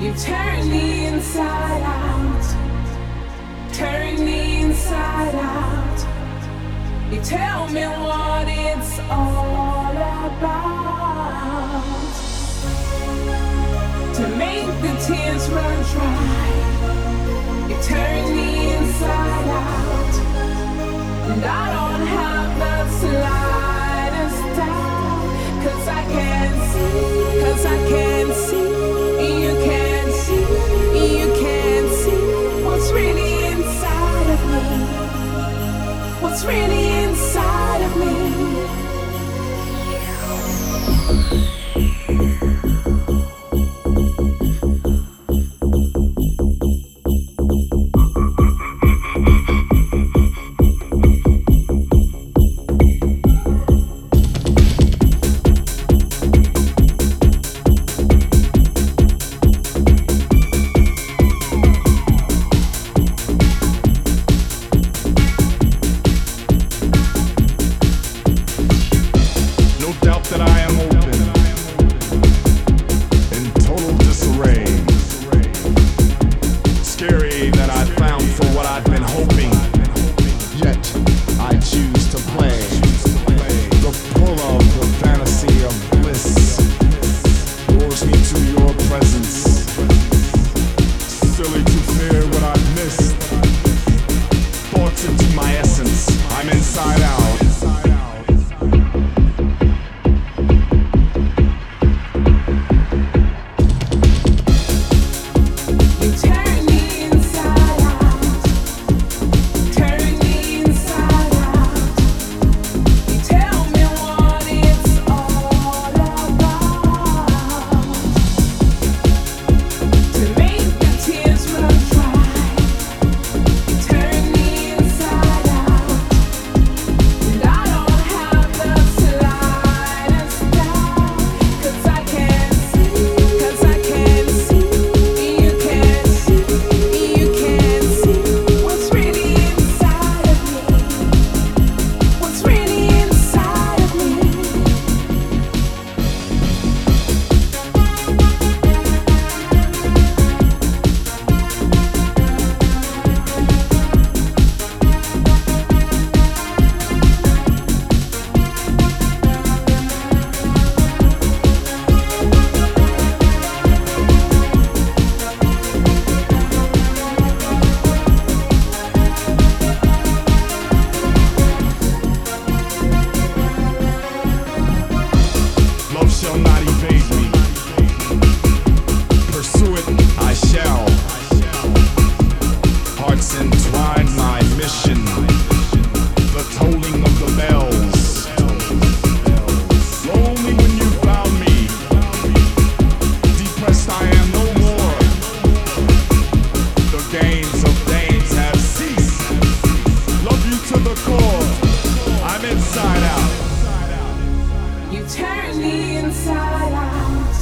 You turn me inside out, turn me inside out. You tell me what it's all about. To make the tears run dry, you turn me inside out. And I don't have the slightest doubt, 'cause I can see, 'cause I can see, you can see, you can see what's really inside of me, what's really inside of me.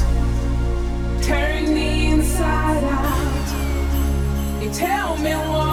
Tell me what